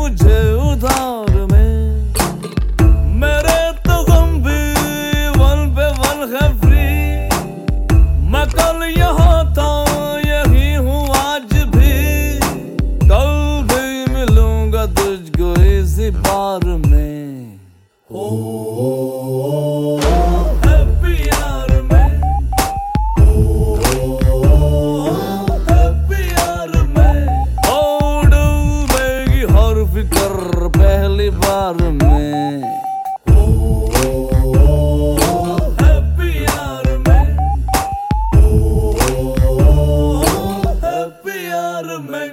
मुझे उधार में। मेरे तो गम भी वन पे वन है फ्री। मैं कल यहाँ था यही हूँ आज भी। कल भी मिलूंगा तुझको इसी बार में। हैप्पी यार में, हैप्पी यार में। डूबेगी हर फिक्र पहली बार में। हैप्पी यार में, हैप्पी यार में।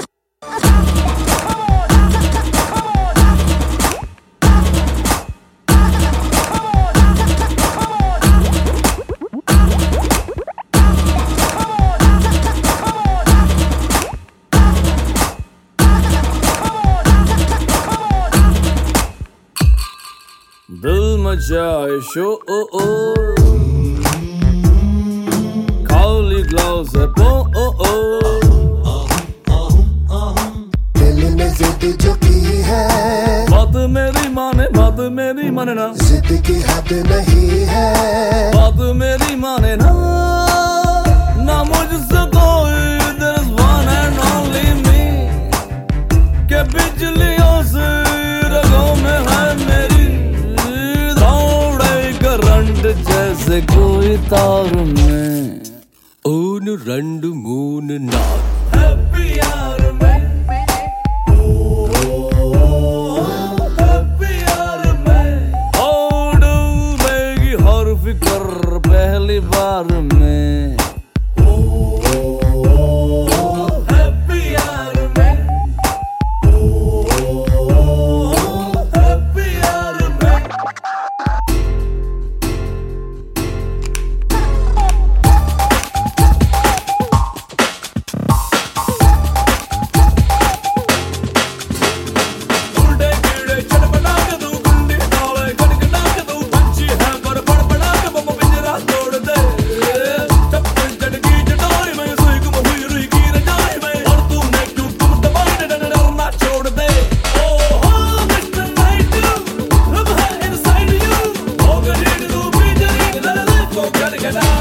दिल मचाए शोर, खाली ग्लास है दिल ने जिद जो की है, बात मेरी माने ना। जिद की हद नहीं है, बात मेरी माने ना। ना मुझसे कोई there's one and only me। के बिजलियों से रगों में है मेरी। दौड़े करंट जैसे कोई तार में। ऊन रंड मून नाद। हैप्पी यार में, हैप्पी यार में। डूबेगी हर फिक्र पहली बार में। हैप्पी यार में, हैप्पी यार में। उल्टे कीड़े चढ़ बना के तू गुंडी डाले कड़क डाक तू पंछी है पर बड़ बड़ा के बम पिंजरा तोड़ दे। चप्पल चढ़की चटाई में सुई गुम हुई रुई की रजाई में। और तूने क्यों तुम दबाई ने डरना छोड़ दे। ओह मिस्टर नाइट अब है इनसाइड यू। हो गई तू भी जरी ले ले को कर के